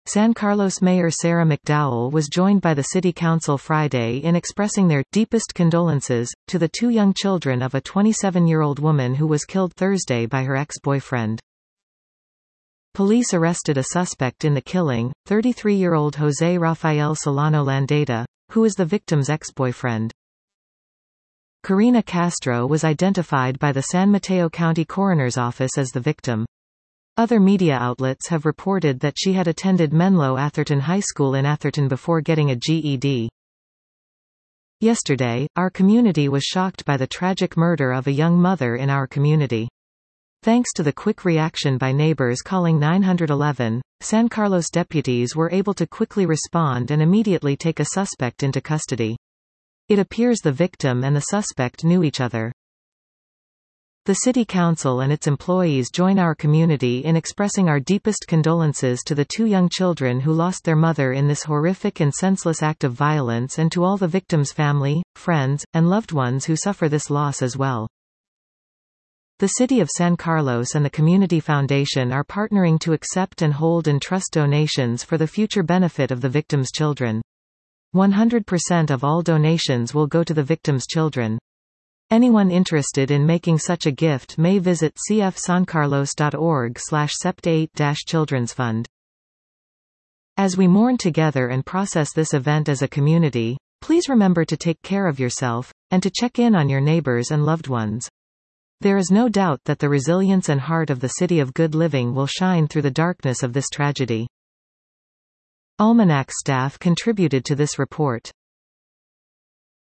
San Carlos Mayor Sarah McDowell was joined by the City Council Friday in expressing their deepest condolences to the two young children of a 27-year-old woman who was killed Thursday by her ex-boyfriend. Police arrested a suspect in the killing, 33-year-old Jose Rafael Solano Landeta, who is the victim's ex-boyfriend. Karina Castro was identified by the San Mateo County Coroner's Office as the victim. Other media outlets have reported that she had attended Menlo Atherton High School in Atherton before getting a GED. Yesterday, our community was shocked by the tragic murder of a young mother in our community. Thanks to the quick reaction by neighbors calling 911, San Carlos deputies were able to quickly respond and immediately take a suspect into custody. It appears the victim and the suspect knew each other. The City Council and its employees join our community in expressing our deepest condolences to the two young children who lost their mother in this horrific and senseless act of violence, and to all the victims' family, friends, and loved ones who suffer this loss as well. The City of San Carlos and the Community Foundation are partnering to accept and hold and trust donations for the future benefit of the victims' children. 100% of all donations will go to the victims' children. Anyone interested in making such a gift may visit cfsancarlos.org/sept8-children's fund. As we mourn together and process this event as a community, please remember to take care of yourself, and to check in on your neighbors and loved ones. There is no doubt that the resilience and heart of the City of Good Living will shine through the darkness of this tragedy. Almanac staff contributed to this report.